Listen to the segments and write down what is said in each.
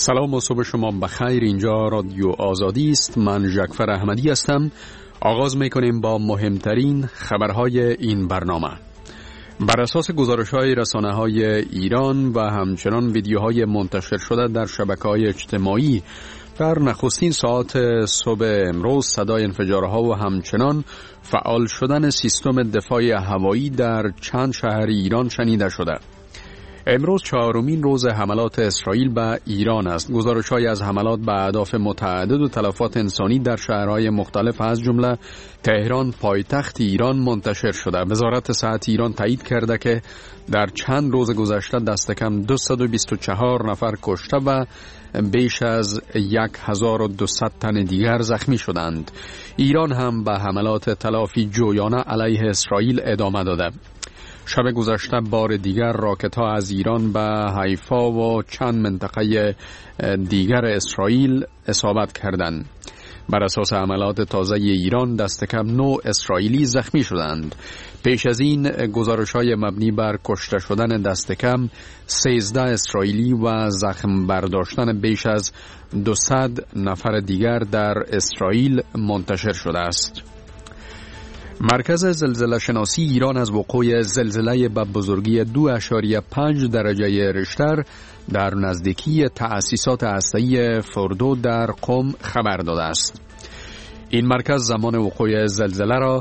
سلام و صبح شما بخیر. اینجا رادیو آزادی است. من ژکفر احمدی هستم. آغاز میکنیم با مهمترین خبرهای این برنامه. بر اساس گزارش‌های رسانه‌های ایران و همچنان ویدیوهای منتشر شده در شبکه‌های اجتماعی در نخستین ساعات صبح امروز صدای انفجارها و همچنان فعال شدن سیستم دفاع هوایی در چند شهر ایران شنیده شده. امروز چهارمین روز حملات اسرائیل به ایران است. گزارش‌هایی از حملات به اهداف متعدد و تلفات انسانی در شهرهای مختلف از جمله تهران پایتخت ایران منتشر شده. وزارت صحت ایران تایید کرده که در چند روز گذشته دست کم 224 نفر کشته و بیش از 1200 تن دیگر زخمی شدند. ایران هم به حملات تلافی جویانه علیه اسرائیل ادامه داده. شب گذشته بار دیگر راکت‌ها از ایران به حیفا و چند منطقه دیگر اسرائیل اصابت کردند. بر اساس حملات تازه ایران دست کم 9 اسرائیلی زخمی شدند. پیش از این گزارش‌های مبنی بر کشته شدن دست کم 13 اسرائیلی و زخم برداشتن بیش از 200 نفر دیگر در اسرائیل منتشر شده است. مرکز زلزله شناسی ایران از وقوع زلزله به بزرگی 2.5 درجه ریشتر در نزدیکی تأسیسات هسته‌ای فردو در قم خبر داده است. این مرکز زمان وقوع زلزله را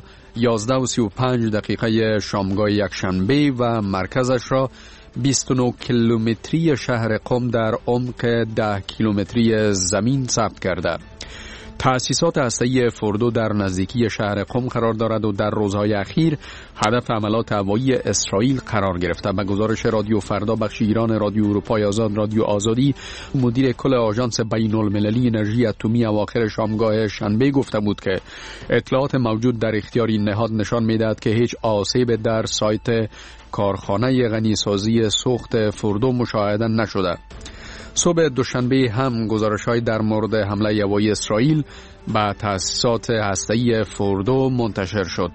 11:35 شامگاه یکشنبه و مرکزش را 29 کیلومتری شهر قم در عمق 10 کیلومتری زمین ثبت کرده. تأسیسات هسته‌ای فردو در نزدیکی شهر قم قرار دارد و در روزهای اخیر هدف حملات هوایی اسرائیل قرار گرفته. به گزارش رادیو فردا بخش ایران رادیو اروپای آزاد رادیو آزادی، مدیر کل آژانس بین‌المللی انرژی اتمی اواخر شامگاه شنبه گفته بود که اطلاعات موجود در اختیار این نهاد نشان می‌دهد که هیچ آسیب در سایت کارخانه غنیسازی سوخت فردو مشاهده نشده. صبح دوشنبه هم گزارش‌های در مورد حمله هوایی اسرائیل به تأسیسات هسته‌ای فردو منتشر شد.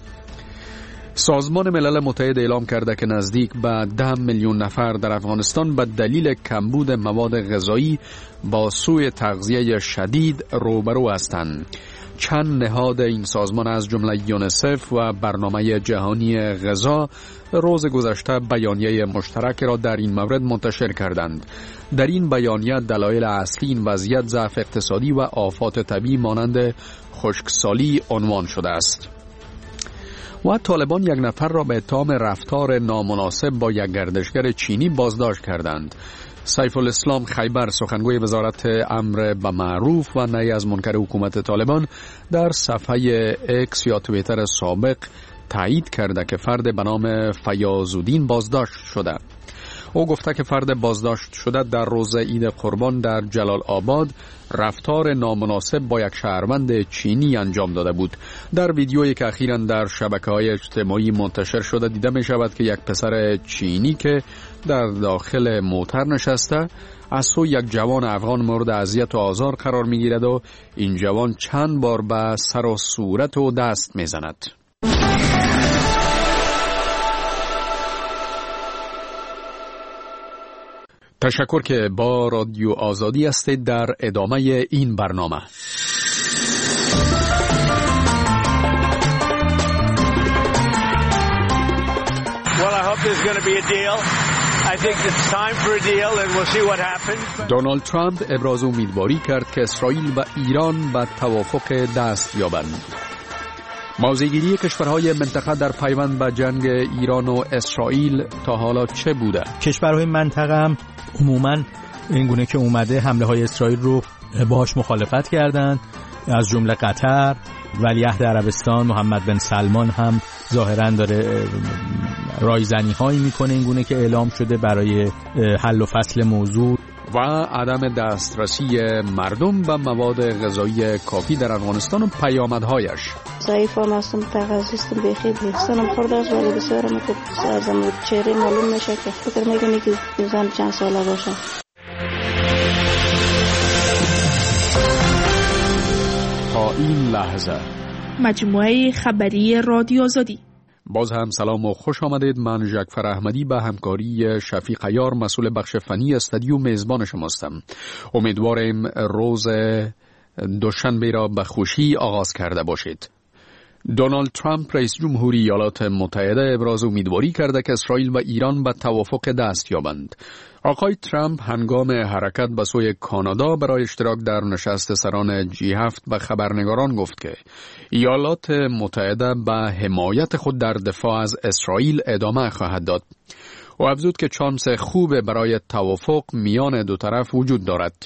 سازمان ملل متحد اعلام کرده که نزدیک به 10 میلیون نفر در افغانستان به دلیل کمبود مواد غذایی با سوء تغذیه شدید روبرو هستند. چند نهاد این سازمان از جمله یونیسف و برنامه جهانی غذا روز گذشته بیانیه مشترک را در این مورد منتشر کردند. در این بیانیه دلایل اصلی این وضعیت ضعف اقتصادی و آفات طبیعی مانند خشکسالی عنوان شده است. و طالبان یک نفر را به اتهام رفتار نامناسب با یک گردشگر چینی بازداشت کردند. سیف الاسلام خیبر، سخنگوی وزارت امر به معروف و نهی از منکر حکومت طالبان، در صفحه اکس یا توییتر سابق تایید کرده که فرد به نام فیاض‌الدین بازداشت شده. او گفته که فرد بازداشت شده در روز عید قربان در جلال آباد رفتار نامناسب با یک شهروند چینی انجام داده بود. در ویدیویی که اخیراً در شبکه‌های اجتماعی منتشر شده دیده می شود که یک پسر چینی که در داخل موتر نشسته از سوی یک جوان افغان مورد اذیت و آزار قرار می گیرد و این جوان چند بار به سر و صورت و دست می زند. تشکر که با رادیو آزادی هستید. در ادامه این برنامه دونالد ترامپ ابراز امیدواری کرد که اسرائیل و ایران به توافق دست یابند. موضع‌گیری کشورهای منطقه در پیوند به جنگ ایران و اسرائیل تا حالا چه بوده؟ کشورهای منطقه هم عموماً اینگونه که اومده حمله های اسرائیل رو باهاش مخالفت کردند، از جمله قطر، ولیعهد عربستان محمد بن سلمان هم ظاهراً داره رایزنی هایی میکنه اینگونه که اعلام شده برای حل و فصل موضوع. و عدم دسترسی مردم به مواد غذایی کافی در افغانستان و پیامدهایش. ضعیف هم هستم، تغذیستم بخیر سنم خورده است ولی بسیارم که ازم چهره معلوم میشه که فکر میکنی که زن چند ساله باشه. تا این لحظه مجموعه خبری رادیو آزادی. باز هم سلام و خوش آمدید. من ژکفر احمدی به همکاری شفیق عیار مسئول بخش فنی استودیو میزبان شماستم. امیدواریم روز دوشنبه را به خوشی آغاز کرده باشید. دونالد ترامپ رئیس جمهوری ایالات متحده ابراز امیدواری کرده که اسرائیل و ایران به توافق دست یابند. آقای ترامپ هنگام حرکت به سوی کانادا برای اشتراک در نشست سران G7 به خبرنگاران گفت که ایالات متحده به حمایت خود در دفاع از اسرائیل ادامه خواهد داد. و افزود که شانس خوب برای توافق میان دو طرف وجود دارد.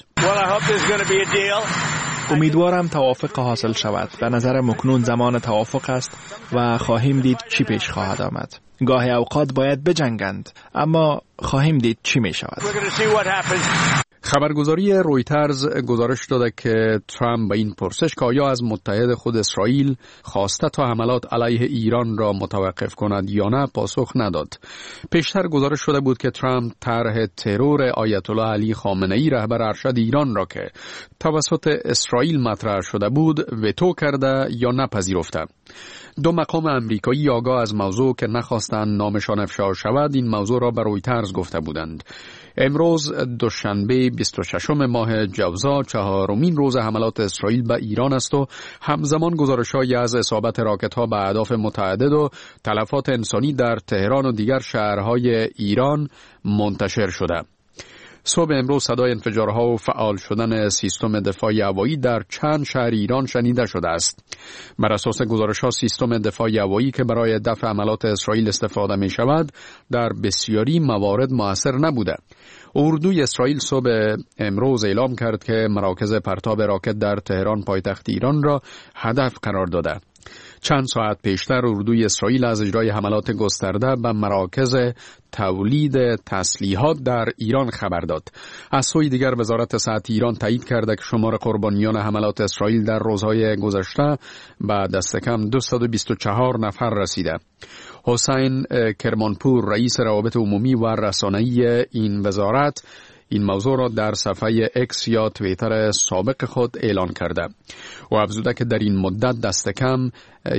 امیدوارم توافق حاصل شود. به نظر مکنون زمان توافق است و خواهیم دید چی پیش خواهد آمد. گاهی اوقات باید بجنگند، اما خواهیم دید چی می شود. خبرگزاری رویترز گزارش داده که ترامپ به این پرسش که آیا از متحد خود اسرائیل خواسته تا حملات علیه ایران را متوقف کند یا نه پاسخ نداد. پیشتر گزارش شده بود که ترامپ طرح ترور آیت الله علی خامنه‌ای رهبر ارشد ایران را که توسط اسرائیل مطرح شده بود وتو کرده یا نپذیرفته. دو مقام امریکایی آگاه از موضوع که نخواستند نامشان افشا شود این موضوع را به رویترز گفته بودند. امروز دوشنبه 26 ماه جوزا چهارمین روز حملات اسرائیل به ایران است و همزمان گزارش‌هایی از اصابت راکت‌ها به اهداف متعدد و تلفات انسانی در تهران و دیگر شهرهای ایران منتشر شده. صبح امروز صدای انفجارها و فعال شدن سیستم دفاع هوایی در چند شهر ایران شنیده شده است. بر اساس گزارش‌ها سیستم دفاع هوایی که برای دفع حملات اسرائیل استفاده می شود در بسیاری موارد مؤثر نبوده. اردوی اسرائیل صبح امروز اعلام کرد که مراکز پرتاب راکت در تهران پایتخت ایران را هدف قرار داده. چند ساعت پیشتر اردوی اسرائیل از اجرای حملات گسترده به مراکز تولید تسلیحات در ایران خبر داد. از سوی دیگر وزارت صحت ایران تایید کرده که شمار قربانیان حملات اسرائیل در روزهای گذشته به دست کم 224 نفر رسیده. حسین کرمانپور رئیس روابط عمومی و رسانه‌ای این وزارت این موضوع را در صفحه اکس یا توییتر سابق خود اعلان کرده و افزوده که در این مدت دست کم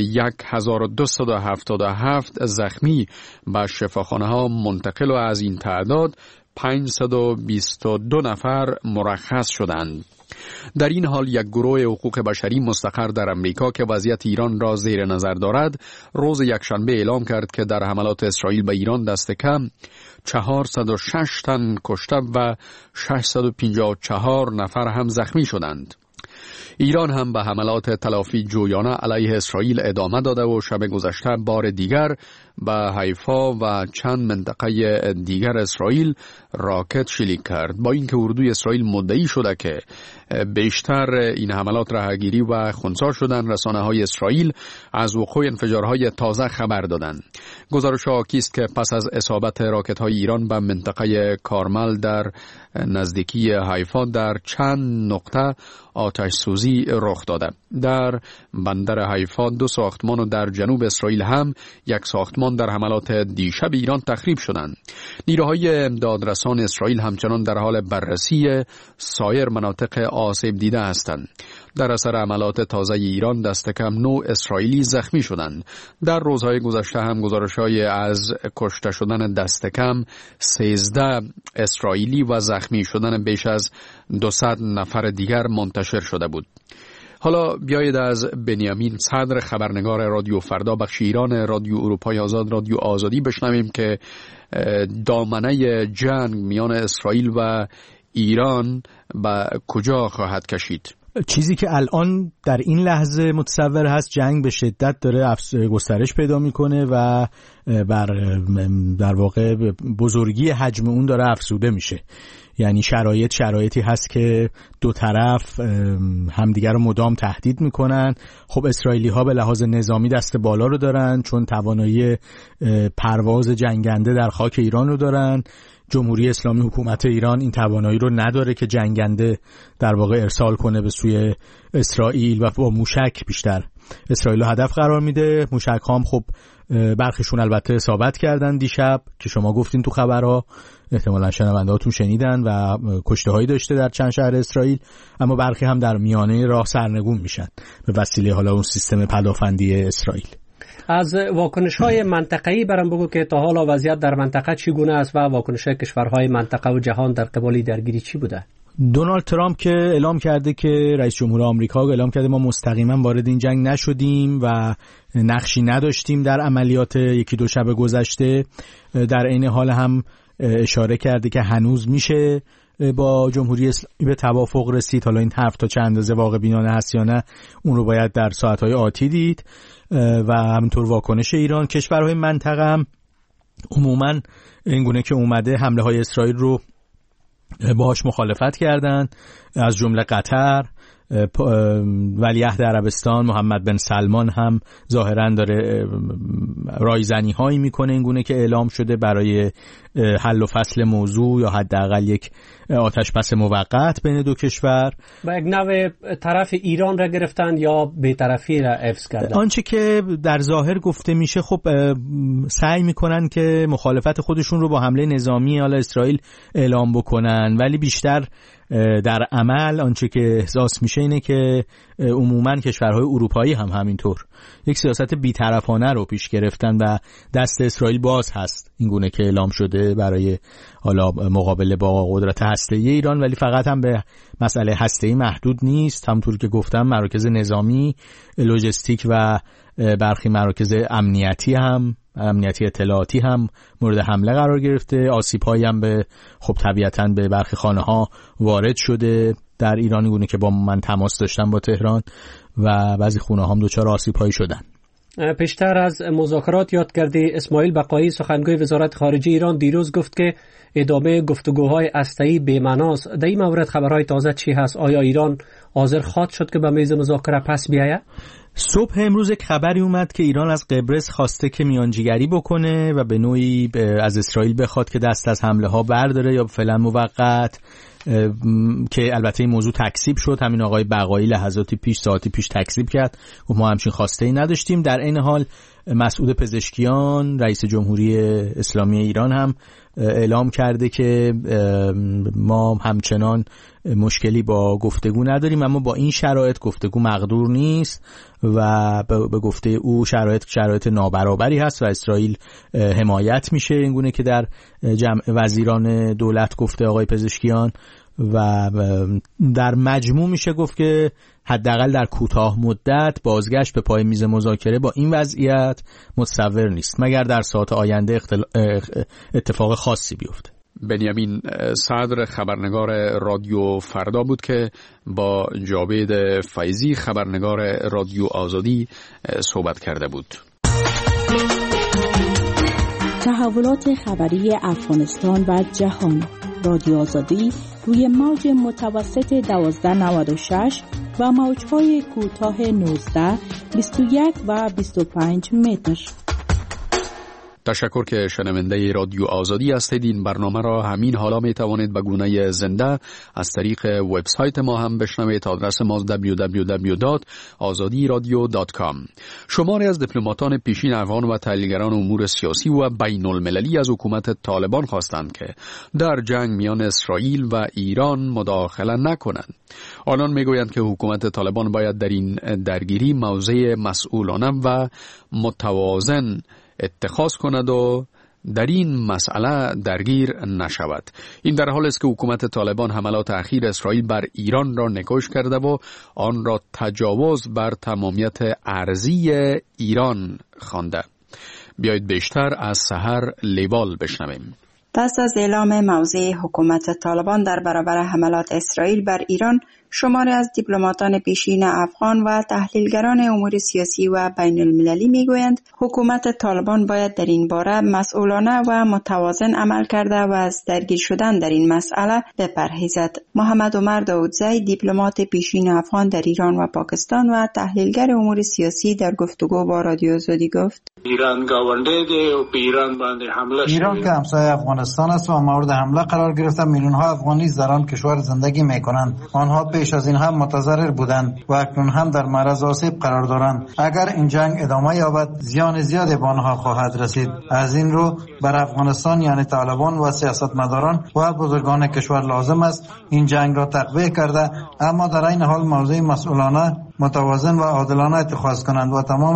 1277 زخمی به شفاخانه‌ها منتقل و از این تعداد 522 نفر مرخص شدند. در این حال یک گروه حقوق بشری مستقر در امریکا که وضعیت ایران را زیر نظر دارد روز یکشنبه اعلام کرد که در حملات اسرائیل به ایران دست کم 406 تن کشته و 654 نفر هم زخمی شدند. ایران هم به حملات تلافی جویانه علیه اسرائیل ادامه داده و شب گذشته بار دیگر به حیفا و چند منطقه دیگر اسرائیل راکت شلیک کرد. با اینکه اردوی اسرائیل مدعی شده که بیشتر این حملات رهگیری و خنثی شدن، رسانه‌های اسرائیل از وقوع انفجارهای تازه خبر دادند. گزارش‌ها حاکی است که پس از اصابت راکت‌های ایران به منطقه کارمل در نزدیکی حیفا در چند نقطه آتش سوزی رخ داده. در بندر حیفا 2 ساختمان و در جنوب اسرائیل هم 1 ساختمان در حملات دیشب ایران تخریب شدند. نیروهای امدادرسان اسرائیل همچنان در حال بررسی سایر مناطق آسیب دیده هستند. در اثر حملات تازه ایران دست کم 9 اسرائیلی زخمی شدند. در روزهای گذشته هم گزارش‌های از کشته شدن دست کم 13 اسرائیلی و زخمی شدن بیش از 200 نفر دیگر منتشر شده بود. حالا بیایید از بنیامین صدر خبرنگار رادیو فردا بخش ایران رادیو اروپای آزاد رادیو آزادی بشنویم که دامنه جنگ میان اسرائیل و ایران به کجا خواهد کشید. چیزی که الان در این لحظه متصور هست جنگ به شدت داره گسترش پیدا میکنه و در واقع بزرگی حجم اون داره افزوده میشه. یعنی شرایطی هست که دو طرف همدیگر رو مدام تهدید میکنن. خب اسرائیلی ها به لحاظ نظامی دست بالا رو دارن چون توانایی پرواز جنگنده در خاک ایران رو دارن. جمهوری اسلامی حکومت ایران این توانایی رو نداره که جنگنده در واقع ارسال کنه به سوی اسرائیل و با موشک بیشتر اسرائیل رو هدف قرار میده. موشک هم خب برخیشون البته اصابت کردن دیشب که شما گفتین تو خبرها، احتمالاً شنوندهاتون شنیدن و کشته هایی داشته در چند شهر اسرائیل، اما برخی هم در میانه راه سرنگون میشن به وسیله حالا اون سیستم پدافندی اسرائیل. از واکنش‌های منطقه‌ای برام بگو که تا حالا وضعیت در منطقه چگونه است و واکنش‌های کشورهای منطقه و جهان در قبال درگیری چی بوده؟ دونالد ترامپ که اعلام کرده که رئیس جمهور آمریکا اعلام کرده ما مستقیما وارد این جنگ نشدیم و نقشی نداشتیم در عملیات یکی دو شب گذشته. در عین حال هم اشاره کرده که هنوز میشه با جمهوری اسلامی به توافق رسید. حالا این حرف تا چند اندازه واقع بینانه هست یا نه اون رو باید در ساعت‌های آتی دید. و همینطور واکنش ایران، کشورهای منطقه هم عموما اینگونه که اومده حمله های اسرائیل رو باهاش مخالفت کردند، از جمله قطر، ولیعهد عربستان محمد بن سلمان هم ظاهرا داره رایزنی هایی میکنه اینگونه که اعلام شده برای حل و فصل موضوع یا حداقل یک آتش بس موقت بین دو کشور. و یک نوع طرف ایران را گرفتن یا بی‌طرفی را حفظ کردن؟ آنچه که در ظاهر گفته میشه خب سعی میکنن که مخالفت خودشون رو با حمله نظامی علی اسرائیل اعلام بکنن، ولی بیشتر در عمل آنچه که احساس میشه اینه که عموما کشورهای اروپایی هم همینطور یک سیاست بی‌طرفانه رو پیش گرفتن و دست اسرائیل باز هست اینگونه که اعلام شده برای حالا مقابله با قدرت هسته‌ای ایران. ولی فقط هم به مسئله هسته‌ای محدود نیست، همونطور که گفتم مراکز نظامی، لوجستیک و برخی مراکز امنیتی اطلاعاتی هم مورد حمله قرار گرفته. آسیب‌هایی هم به خب طبیعتاً به برخی خانه‌ها وارد شده در ایران گونه که با من تماس داشتم با تهران و بعضی خونه‌ها هم دچار آسیب‌هایی شدن. پیشتر از مذاکرات یاد کردی اسماعیل بقایی سخنگوی وزارت خارجه ایران دیروز گفت که ادامه گفتگوهای هسته‌ای بی‌معناست. در این مورد خبرهای تازه چی هست؟ آیا ایران حاضر خواهد شد که به میز مذاکره پس بیاید؟ صبح امروز یک خبری اومد که ایران از قبرس خواسته که میانجیگری بکنه و به نوعی از اسرائیل بخواد که دست از حمله ها برداره یا فعلا موقت، که البته این موضوع تکذیب شد. همین آقای بقایی ساعتی پیش تکذیب کرد و ما همچین خواسته ای نداشتیم. در این حال مسعود پزشکیان رئیس جمهوری اسلامی ایران هم اعلام کرده که ما همچنان مشکلی با گفتگو نداریم، اما با این شرایط گفتگو مقدور نیست و به گفته او شرایط نابرابری هست و اسرائیل حمایت میشه اینگونه که در جمع وزیران دولت گفته آقای پزشکیان. و در مجموع میشه گفت که حداقل در کوتاه مدت بازگشت به پای میز مذاکره با این وضعیت متصور نیست مگر در ساعات آینده اتفاق خاصی بیفته. بنیامین صدر خبرنگار رادیو فردا بود که با جاوید فیضی خبرنگار رادیو آزادی صحبت کرده بود. تحولات خبری افغانستان و جهان. رادیو آزادی روی موج متوسط 1296 و موج‌های کوتاه 19، 21 و 25 متر. تشکر که شنونده رادیو آزادی هستید. این برنامه را همین حالا می توانید به گونه زنده از طریق وبسایت ما هم بشنوید. آدرس ما www.azadiradio.com. شماری از دیپلماتان پیشین افغان و تحلیلگران امور سیاسی و بین المللی از حکومت طالبان خواستند که در جنگ میان اسرائیل و ایران مداخله نکنند. آنان میگویند که حکومت طالبان باید در این درگیری موضع مسئولانه و متوازن اتخاذ کند و در این مسئله درگیر نشود. این در حالی است که حکومت طالبان حملات اخیر اسرائیل بر ایران را نکوش کرده و آن را تجاوز بر تمامیت ارضی ایران خوانده. بیایید بیشتر از سحر لیوال بشنویم. پس از اعلام موضع حکومت طالبان در برابر حملات اسرائیل بر ایران، شماری از دیپلماتان پیشین افغان و تحلیلگران امور سیاسی و بین المللی میگویند حکومت طالبان باید در این باره مسئولانه و متوازن عمل کرده و از درگیر شدن در این مسئله بپرهیزد. محمد عمر داودزی، دیپلمات پیشین افغان در ایران و پاکستان و تحلیلگر امور سیاسی، در گفتگو با رادیو آزادی گفت: ایران گاونده ده و به ایران باندې حمله شده. ایران که همسایه افغانستان است و مورد حمله قرار گرفته، میلیون ها افغانی در آن کشور زندگی میکنند. آنها پیش از این هم متضرر بودند و اکنون هم در معرض آسیب قرار دارند. اگر این جنگ ادامه یابد زیان زیادی به آنها خواهد رسید. از این رو بر افغانستان یعنی طالبان و سیاستمداران و بزرگان کشور لازم است این جنگ را تقویه کرده اما در این حال موضع مسئولانه، متوازن و عادلانه اتخاذ کنند و تمام